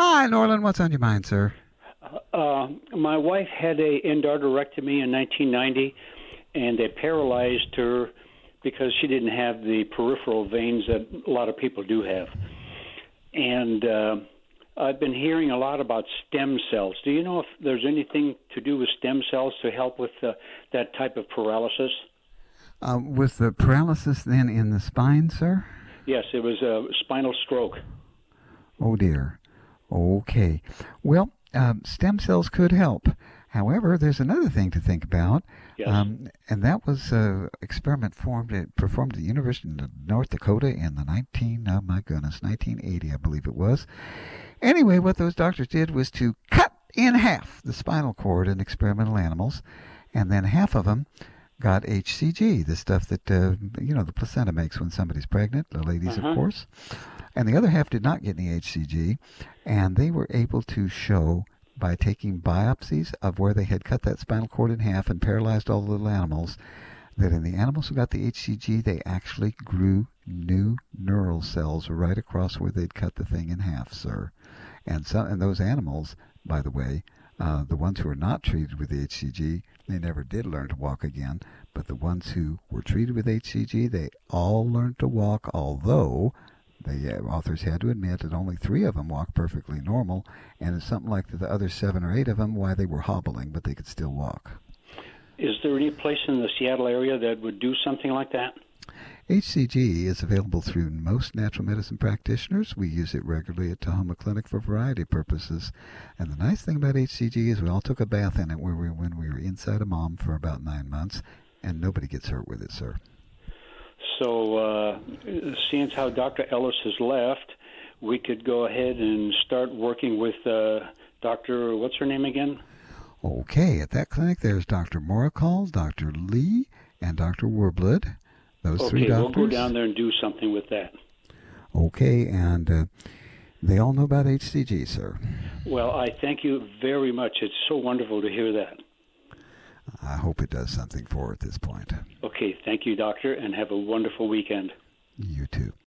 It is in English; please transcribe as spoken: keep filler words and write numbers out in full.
Hi, Norland. What's on your mind, sir? Uh, my wife had a endarterectomy in nineteen ninety, and they paralyzed her because she didn't have the peripheral veins that a lot of people do have. And uh, I've been hearing a lot about stem cells. Do you know if there's anything to do with stem cells to help with uh, that type of paralysis? Uh, was the paralysis then in the spine, sir? Yes, it was a spinal stroke. Oh, dear. Okay. Well, um, stem cells could help. However, there's another thing to think about, Yes. um, and that was an experiment formed at, performed at the University of North Dakota in the nineteen, oh my goodness, nineteen eighty, I believe it was. Anyway, what those doctors did was to cut in half the spinal cord in experimental animals, and then half of them got H C G, the stuff that uh, you know the placenta makes when somebody's pregnant, the ladies, of Uh-huh. course. And the other half did not get any H C G, and they were able to show by taking biopsies of where they had cut that spinal cord in half and paralyzed all the little animals that in the animals who got the H C G, they actually grew new neural cells right across where they'd cut the thing in half, sir. And so, and those animals, by the way, uh, the ones who were not treated with H C G, they never did learn to walk again. But the ones who were treated with H C G, they all learned to walk, although the uh, authors had to admit that only three of them walked perfectly normal, and it's something like the other seven or eight of them, why they were hobbling, but they could still walk. Is there any place in the Seattle area that would do something like that? H C G is available through most natural medicine practitioners. We use it regularly at Tahoma Clinic for a variety of purposes. And the nice thing about H C G is we all took a bath in it when we, when we were inside a mom for about nine months, and nobody gets hurt with it, sir. So, uh, seeing as how Doctor Ellis has left, we could go ahead and start working with uh, Doctor what's her name again? Okay, at that clinic there's Doctor Morikal, Doctor Lee, and Doctor Werblud. Those three Okay, we'll go doctors. down there and do something with that. Okay, and uh, they all know about H C G, sir. Well, I thank you very much. It's so wonderful to hear that. I hope it does something for her at this point. Okay, thank you, Doctor, and have a wonderful weekend. You too.